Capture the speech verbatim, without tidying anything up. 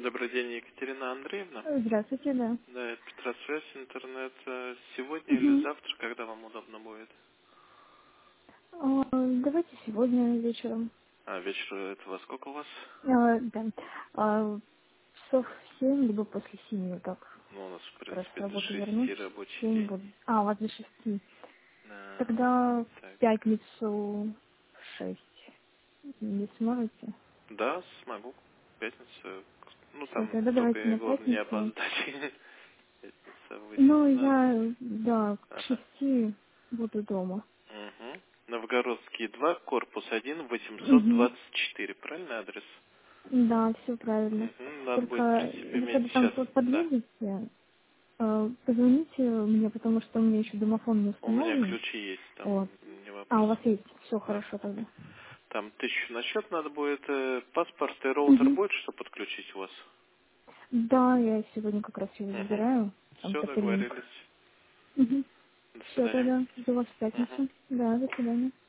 Добрый день, Екатерина Андреевна. Здравствуйте, да. Да, это Петросвязь, интернет. Э, Сегодня или Угу. завтра, когда вам удобно будет? А, давайте сегодня вечером. А вечер это во сколько у вас? А, да. А, часов в семь, либо после семи, вот так. Ну, у нас, в Как раз с принципе, до работы шести вернусь. В рабочий семь день. буду. А, у вас до шести. А, Тогда в так. пятницу в шесть. Не сможете? Да, смогу. Пятница. Ну, Все, там тогда давайте только на главное не пятницу. опоздать. Пятница Ну, восемнадцать. я, да, к Ага. шести буду дома. Угу. Новгородский два, корпус один, восемьсот Угу. двадцать четыре. Правильный адрес? Да, все правильно. Угу. Надо будет, в Только принципе, вы иметь когда там сейчас. под- Да. подъедете, э, позвоните мне, потому что у меня еще домофон не У меня установлен. ключи есть, там Вот. не А, вопрос. у вас есть? Все Да. хорошо тогда. Там тысячу на счет надо будет, э, паспорт и роутер Угу. будет, что подключить у вас? Да, я сегодня как раз его Угу. забираю. Там Все, по договорились. Угу. До Все, свидания. тогда жду вас в Угу. пятницу. Да, до свидания.